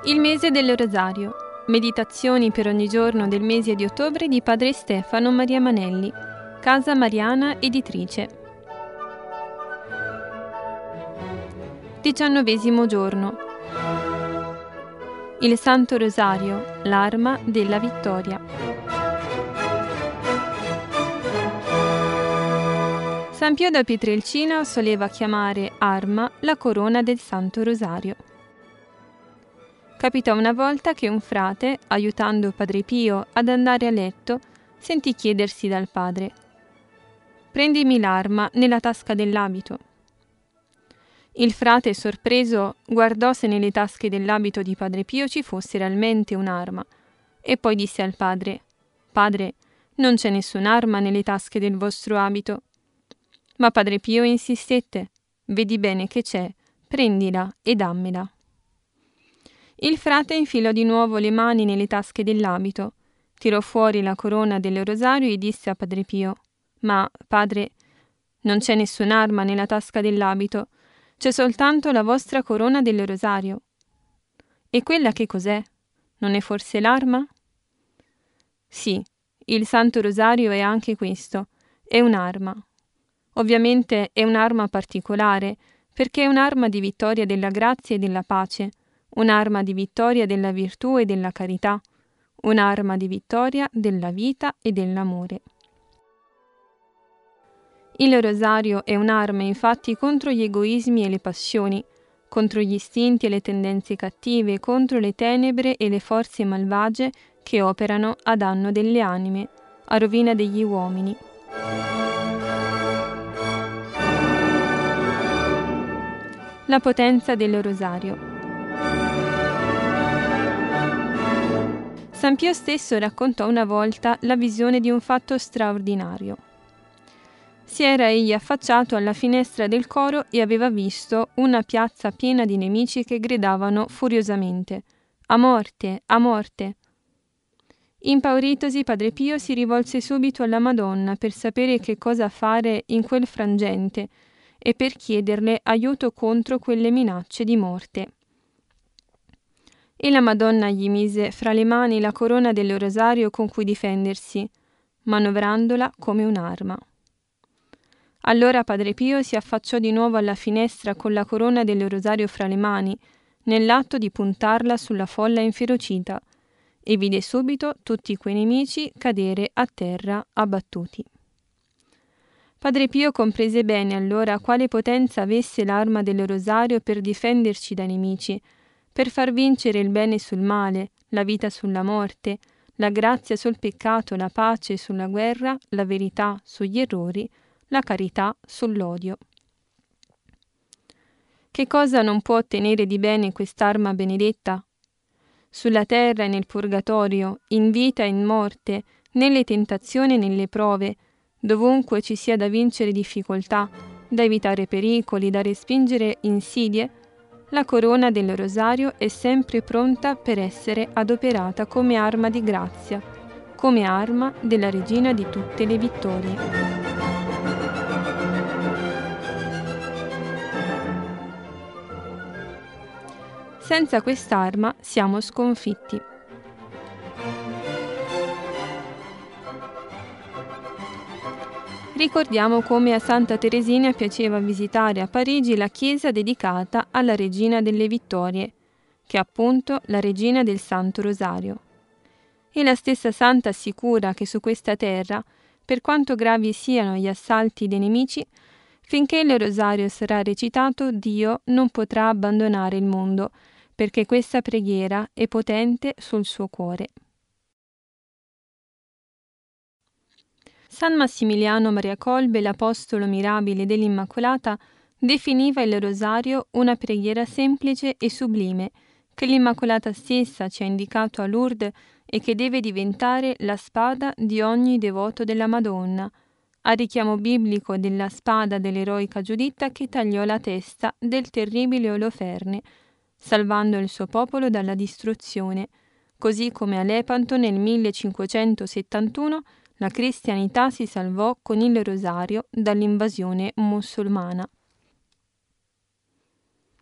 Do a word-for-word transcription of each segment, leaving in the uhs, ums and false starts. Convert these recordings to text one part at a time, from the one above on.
Il mese del Rosario. Meditazioni per ogni giorno del mese di ottobre di Padre Stefano Maria Manelli, Casa Mariana Editrice. Diciannovesimo giorno. Il Santo Rosario, l'arma della vittoria. San Pio da Pietrelcina soleva chiamare arma la corona del Santo Rosario. Capitò una volta che un frate, aiutando Padre Pio ad andare a letto, sentì chiedersi dal padre: «Prendimi l'arma nella tasca dell'abito». Il frate, sorpreso, guardò se nelle tasche dell'abito di Padre Pio ci fosse realmente un'arma, e poi disse al padre: «Padre, non c'è nessun'arma nelle tasche del vostro abito». Ma Padre Pio insistette: «Vedi bene che c'è, prendila e dammela». Il frate infilò di nuovo le mani nelle tasche dell'abito, tirò fuori la corona del rosario e disse a Padre Pio: «Ma, padre, non c'è nessun'arma nella tasca dell'abito, c'è soltanto la vostra corona del rosario». «E quella che cos'è? Non è forse l'arma?» «Sì, il Santo Rosario è anche questo, è un'arma. Ovviamente è un'arma particolare, perché è un'arma di vittoria della grazia e della pace, un'arma di vittoria della virtù e della carità, un'arma di vittoria della vita e dell'amore». Il rosario è un'arma infatti contro gli egoismi e le passioni, contro gli istinti e le tendenze cattive, contro le tenebre e le forze malvagie che operano a danno delle anime, a rovina degli uomini. La potenza del rosario. San Pio stesso raccontò una volta la visione di un fatto straordinario. Si era egli affacciato alla finestra del coro e aveva visto una piazza piena di nemici che gridavano furiosamente: «A morte, a morte!». Impauritosi, Padre Pio si rivolse subito alla Madonna per sapere che cosa fare in quel frangente e per chiederle aiuto contro quelle minacce di morte. E la Madonna gli mise fra le mani la corona del rosario con cui difendersi, manovrandola come un'arma. Allora Padre Pio si affacciò di nuovo alla finestra con la corona del rosario fra le mani, nell'atto di puntarla sulla folla inferocita, e vide subito tutti quei nemici cadere a terra abbattuti. Padre Pio comprese bene allora quale potenza avesse l'arma del rosario per difenderci dai nemici, per far vincere il bene sul male, la vita sulla morte, la grazia sul peccato, la pace sulla guerra, la verità sugli errori, la carità sull'odio. Che cosa non può ottenere di bene quest'arma benedetta? Sulla terra e nel purgatorio, in vita e in morte, nelle tentazioni e nelle prove, dovunque ci sia da vincere difficoltà, da evitare pericoli, da respingere insidie, la corona del rosario è sempre pronta per essere adoperata come arma di grazia, come arma della regina di tutte le vittorie. Senza quest'arma siamo sconfitti. Ricordiamo come a Santa Teresina piaceva visitare a Parigi la chiesa dedicata alla Regina delle Vittorie, che è appunto la Regina del Santo Rosario. E la stessa Santa assicura che su questa terra, per quanto gravi siano gli assalti dei nemici, finché il Rosario sarà recitato, Dio non potrà abbandonare il mondo, perché questa preghiera è potente sul suo cuore. San Massimiliano Maria Kolbe, l'apostolo mirabile dell'Immacolata, definiva il rosario una preghiera semplice e sublime, che l'Immacolata stessa ci ha indicato a Lourdes e che deve diventare la spada di ogni devoto della Madonna, a richiamo biblico della spada dell'eroica Giuditta che tagliò la testa del terribile Oloferne, salvando il suo popolo dalla distruzione, così come a Lepanto nel millecinquecentosettantuno la cristianità si salvò con il rosario dall'invasione musulmana.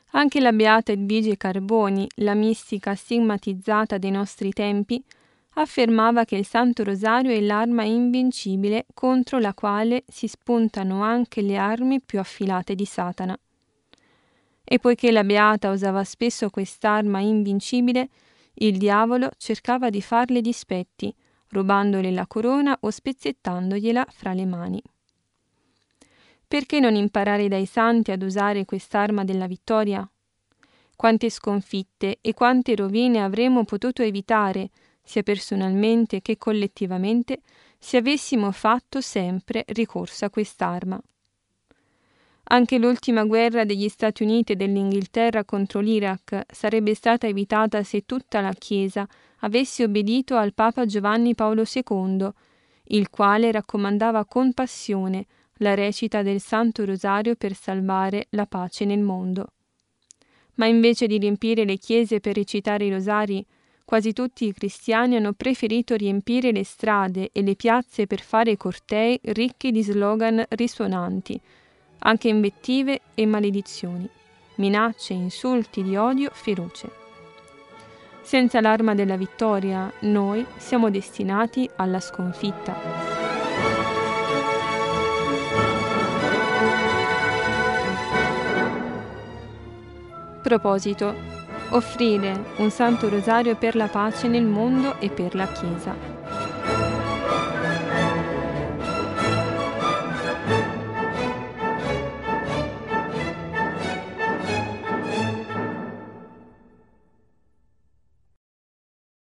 Anche la beata Edvige Carboni, la mistica stigmatizzata dei nostri tempi, affermava che il Santo Rosario è l'arma invincibile contro la quale si spuntano anche le armi più affilate di Satana. E poiché la beata usava spesso quest'arma invincibile, il diavolo cercava di farle dispetti, rubandole la corona o spezzettandogliela fra le mani. Perché non imparare dai santi ad usare quest'arma della vittoria? Quante sconfitte e quante rovine avremmo potuto evitare, sia personalmente che collettivamente, se avessimo fatto sempre ricorso a quest'arma. Anche l'ultima guerra degli Stati Uniti e dell'Inghilterra contro l'Iraq sarebbe stata evitata se tutta la Chiesa avesse obbedito al Papa Giovanni Paolo secondo, il quale raccomandava con passione la recita del Santo Rosario per salvare la pace nel mondo. Ma invece di riempire le chiese per recitare i rosari, quasi tutti i cristiani hanno preferito riempire le strade e le piazze per fare cortei ricchi di slogan risonanti, anche invettive e maledizioni, minacce e insulti di odio feroce. Senza l'arma della vittoria, noi siamo destinati alla sconfitta. Proposito: offrire un Santo Rosario per la pace nel mondo e per la Chiesa.